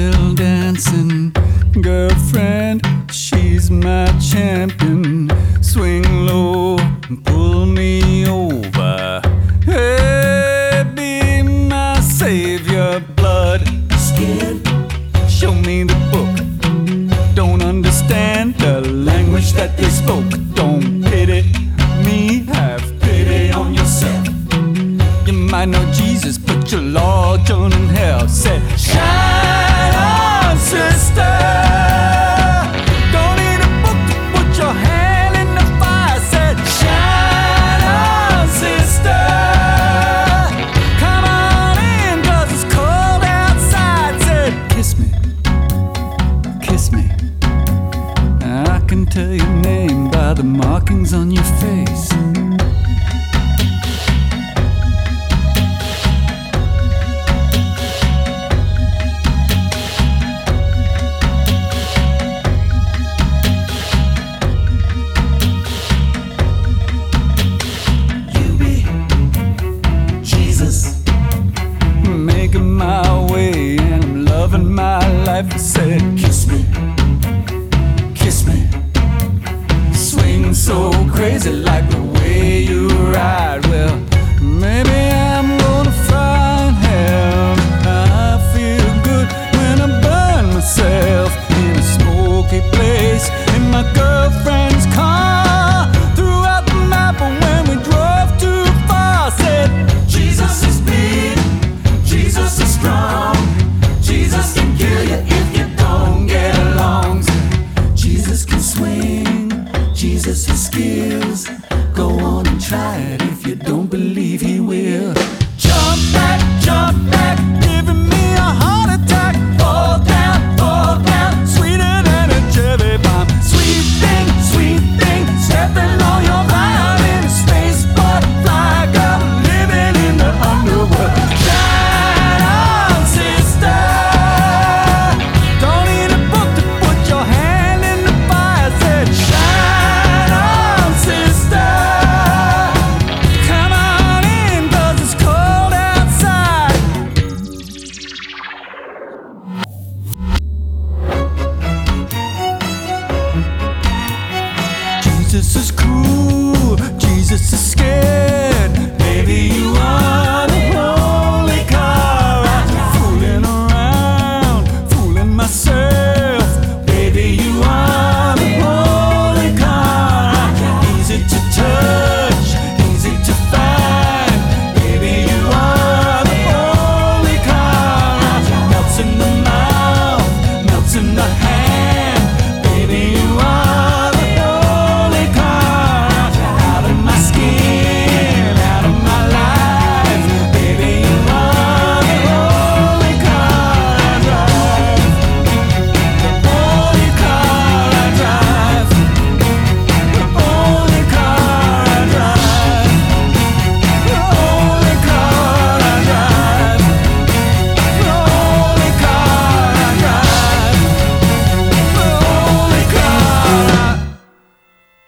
still dancing. Girlfriend, she's my champion. Swing low and pull me over. Hey, be my savior, blood scared. Show me the book. Don't understand the language that they spoke. Don't pity me, have pity on yourself. You might know Jesus, but you're lost on in hell. Say, shine on, sister. Don't need a book to put your hand in the fire. Said, shine on, sister. Come on in, 'cause it's cold outside. Said, kiss me, kiss me. I can tell your name by the markings on your face. Making my way and I'm loving my life. I said, kiss me, kiss me. Swing so crazy like the